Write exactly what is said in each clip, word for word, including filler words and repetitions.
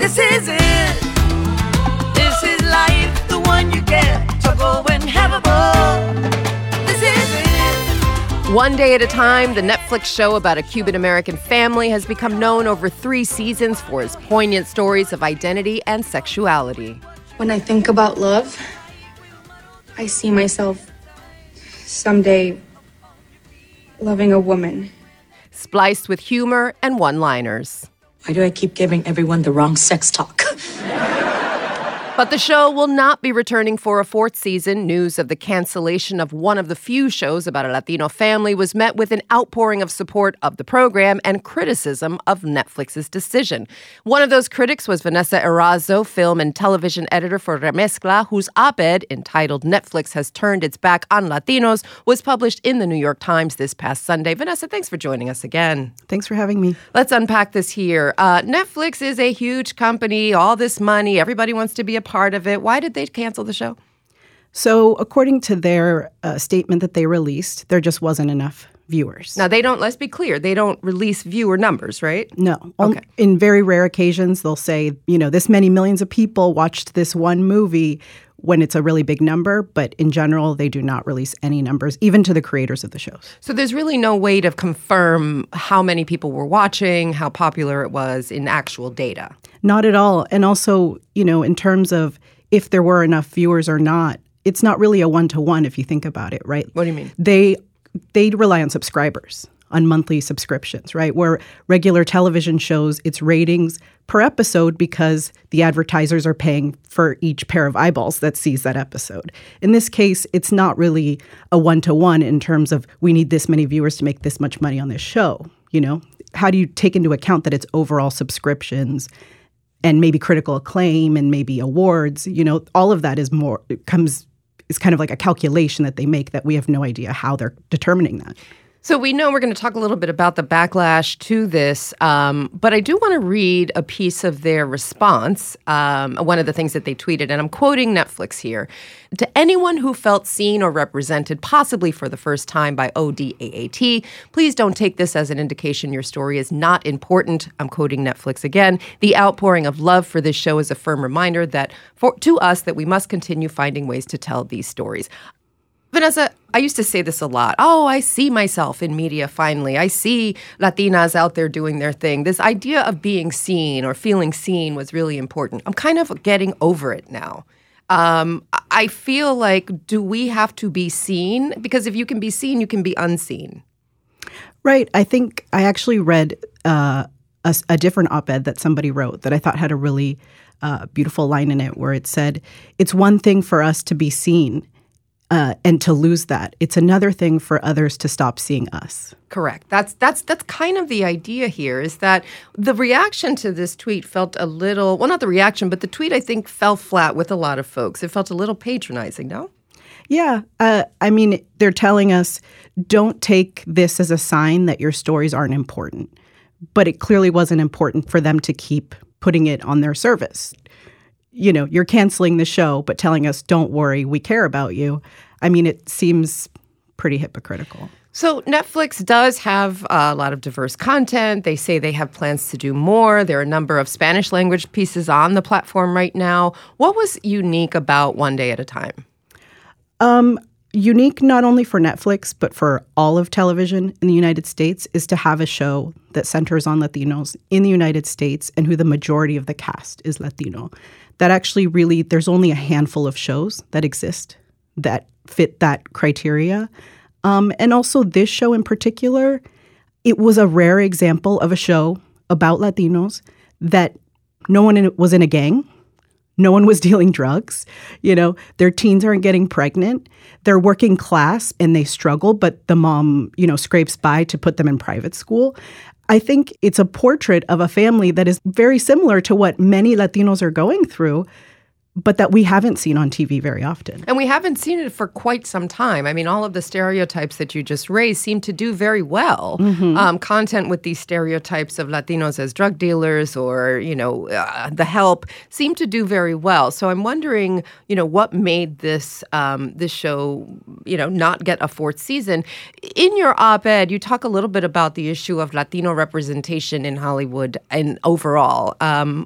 This is it. This is life, the one you get to go and have a ball. This is it. One Day at a Time, the Netflix show about a Cuban-American family, has become known over three seasons for its poignant stories of identity and sexuality. When I think about love, I see myself someday loving a woman. Spliced with humor and one-liners. Why do I keep giving everyone the wrong sex talk? But the show will not be returning for a fourth season. News of the cancellation of one of the few shows about a Latino family was met with an outpouring of support of the program and criticism of Netflix's decision. One of those critics was Vanessa Erazo, film and television editor for Remezcla, whose op-ed entitled "Netflix Has Turned Its Back on Latinos" was published in the New York Times this past Sunday. Vanessa, thanks for joining us again. Thanks for having me. Let's unpack this here. Uh, Netflix is a huge company, all this money, everybody wants to be a part of it. Why did they cancel the show? So according to their uh, statement that they released, there just wasn't enough viewers. Now, they don't, let's be clear, they don't release viewer numbers, right? No. Okay. In very rare occasions, they'll say, you know, this many millions of people watched this one movie when it's a really big number. But in general, they do not release any numbers, even to the creators of the shows. So there's really no way to confirm how many people were watching, how popular it was in actual data. Not at all. And also, you know, in terms of if there were enough viewers or not, it's not really a one-to-one if you think about it, right? What do you mean? They they rely on subscribers, on monthly subscriptions, right? Where regular television shows, it's ratings per episode because the advertisers are paying for each pair of eyeballs that sees that episode. In this case, it's not really a one-to-one in terms of we need this many viewers to make this much money on this show, you know? How do you take into account that it's overall subscriptions and maybe critical acclaim and maybe awards? You know, all of that is more, it comes, is kind of like a calculation that they make that we have no idea how they're determining that. So we know we're going to talk a little bit about the backlash to this, um, but I do want to read a piece of their response, um, one of the things that they tweeted, and I'm quoting Netflix here. To anyone who felt seen or represented, possibly for the first time, by O D A A T, please don't take this as an indication your story is not important. I'm quoting Netflix again. The outpouring of love for this show is a firm reminder that, for to us, that we must continue finding ways to tell these stories. Vanessa, I used to say this a lot. Oh, I see myself in media finally. I see Latinas out there doing their thing. This idea of being seen or feeling seen was really important. I'm kind of getting over it now. Um, I feel like, do we have to be seen? Because if you can be seen, you can be unseen. Right. I think I actually read uh, a, a different op-ed that somebody wrote that I thought had a really uh, beautiful line in it where it said, it's one thing for us to be seen Uh, and to lose that. It's another thing for others to stop seeing us. Correct. That's that's that's kind of the idea here, is that the reaction to this tweet felt a little, well, not the reaction, but the tweet, I think, fell flat with a lot of folks. It felt a little patronizing, no? Yeah. Uh, I mean, they're telling us, don't take this as a sign that your stories aren't important. But it clearly wasn't important for them to keep putting it on their service. You know, you're canceling the show, but telling us, don't worry, we care about you. I mean, it seems pretty hypocritical. So Netflix does have uh, a lot of diverse content. They say they have plans to do more. There are a number of Spanish language pieces on the platform right now. What was unique about One Day at a Time? Um, unique not only for Netflix, but for all of television in the United States is to have a show that centers on Latinos in the United States and who the majority of the cast is Latino. That actually really, there's only a handful of shows that exist that fit that criteria. Um, and also this show in particular, it was a rare example of a show about Latinos that no one in, was in a gang. No one was dealing drugs. You know, their teens aren't getting pregnant. They're working class and they struggle, but the mom, you know, scrapes by to put them in private school. I think it's a portrait of a family that is very similar to what many Latinos are going through, but that we haven't seen on T V very often. And we haven't seen it for quite some time. I mean, all of the stereotypes that you just raised seem to do very well. Mm-hmm. Um, content with these stereotypes of Latinos as drug dealers or, you know, uh, The Help seem to do very well. So I'm wondering, you know, what made this um, this show, you know, not get a fourth season. In your op-ed, you talk a little bit about the issue of Latino representation in Hollywood and overall. Um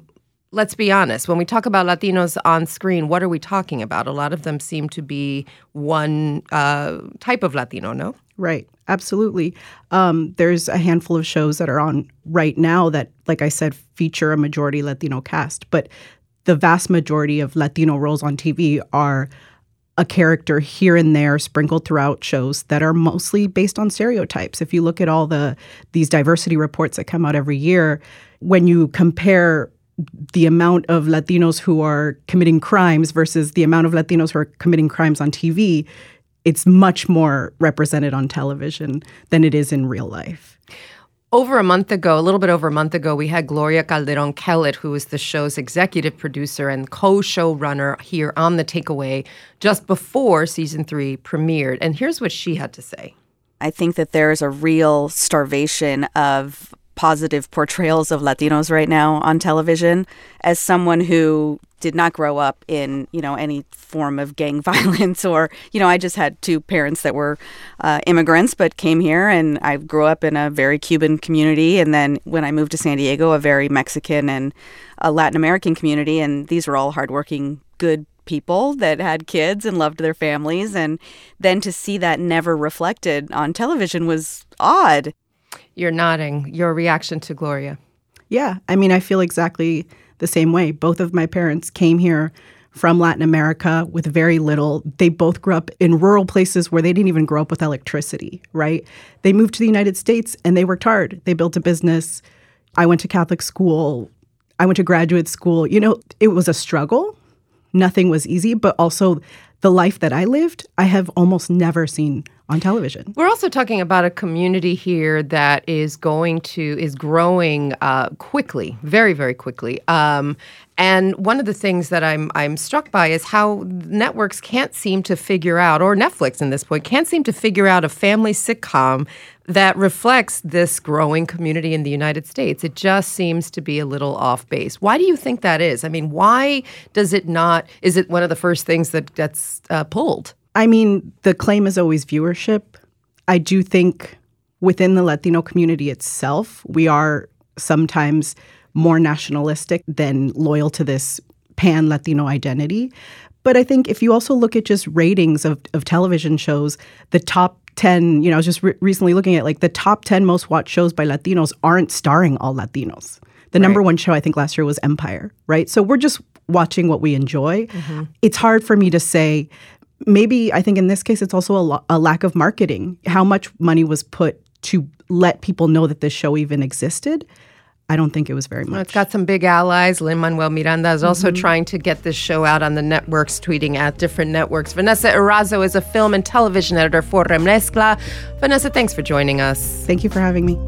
let's be honest. When we talk about Latinos on screen, what are we talking about? A lot of them seem to be one uh, type of Latino, no? Right. Absolutely. Um, there's a handful of shows that are on right now that, like I said, feature a majority Latino cast. But the vast majority of Latino roles on T V are a character here and there sprinkled throughout shows that are mostly based on stereotypes. If you look at all the these diversity reports that come out every year, when you compare the amount of Latinos who are committing crimes versus the amount of Latinos who are committing crimes on T V, it's much more represented on television than it is in real life. Over a month ago, a little bit over a month ago, we had Gloria Calderon Kellett, who is the show's executive producer and co-showrunner here on The Takeaway just before season three premiered. And here's what she had to say. I think that there's a real starvation of positive portrayals of Latinos right now on television. As someone who did not grow up in, you know, any form of gang violence or, you know, I just had two parents that were uh, immigrants but came here, and I grew up in a very Cuban community. And then when I moved to San Diego, a very Mexican and a Latin American community. And these were all hardworking, good people that had kids and loved their families. And then to see that never reflected on television was odd. You're nodding. Your reaction to Gloria? Yeah. I mean, I feel exactly the same way. Both of my parents came here from Latin America with very little. They both grew up in rural places where they didn't even grow up with electricity, right? They moved to the United States and they worked hard. They built a business. I went to Catholic school. I went to graduate school. You know, it was a struggle. Nothing was easy, but also the life that I lived, I have almost never seen on television. We're also talking about a community here that is going to, is growing uh, quickly, very, very quickly. Um, and one of the things that I'm I'm struck by is how networks can't seem to figure out, or Netflix in this point, can't seem to figure out a family sitcom that reflects this growing community in the United States. It just seems to be a little off base. Why do you think that is? I mean, why does it not, is it one of the first things that gets uh, pulled? I mean, the claim is always viewership. I do think within the Latino community itself, we are sometimes more nationalistic than loyal to this pan-Latino identity. But I think if you also look at just ratings of, of television shows, the top ten, you know, I was just re- recently looking at like the top ten most watched shows by Latinos aren't starring all Latinos. The right. number one show I think last year was Empire, right? So we're just watching what we enjoy. Mm-hmm. It's hard for me to say, maybe I think in this case it's also a, lo- a lack of marketing. How much money was put to let people know that this show even existed? I don't think it was very much. Well, it's got some big allies. Lin-Manuel Miranda is also mm-hmm. trying to get this show out on the networks, tweeting at different networks. Vanessa Erazo is a film and television editor for Remezcla. Vanessa, thanks for joining us. Thank you for having me.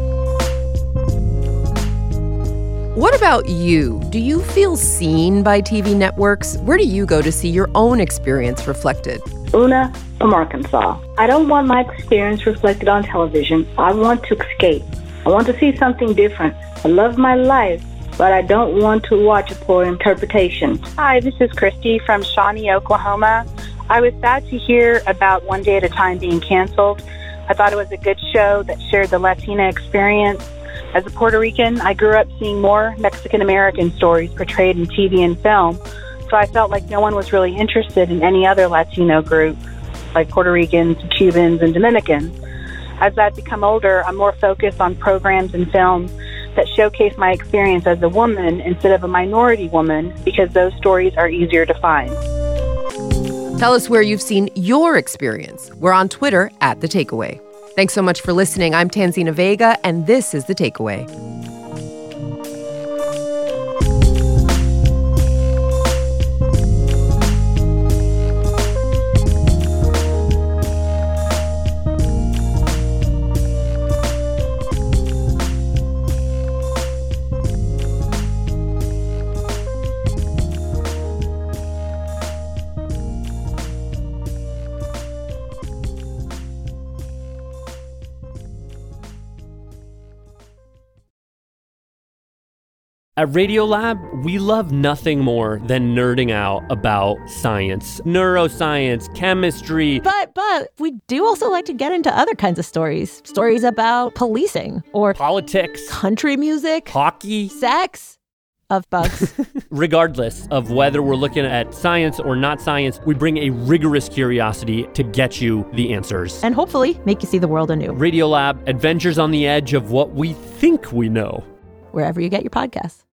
What about you? Do you feel seen by T V networks? Where do you go to see your own experience reflected? Una from Arkansas. I don't want my experience reflected on television. I want to escape. I want to see something different. I love my life, but I don't want to watch a poor interpretation. Hi, this is Christy from Shawnee, Oklahoma. I was sad to hear about One Day at a Time being canceled. I thought it was a good show that shared the Latina experience. As a Puerto Rican, I grew up seeing more Mexican-American stories portrayed in T V and film, so I felt like no one was really interested in any other Latino group, like Puerto Ricans, Cubans, and Dominicans. As I've become older, I'm more focused on programs and films that showcase my experience as a woman instead of a minority woman, because those stories are easier to find. Tell us where you've seen your experience. We're on Twitter at The Takeaway. Thanks so much for listening. I'm Tanzina Vega, and this is The Takeaway. At Radiolab, we love nothing more than nerding out about science, neuroscience, chemistry. But, but, we do also like to get into other kinds of stories. Stories about policing or politics, country music, hockey, sex. of bugs. Regardless of whether we're looking at science or not science, we bring a rigorous curiosity to get you the answers. And hopefully make you see the world anew. Radiolab, adventures on the edge of what we think we know. Wherever you get your podcasts.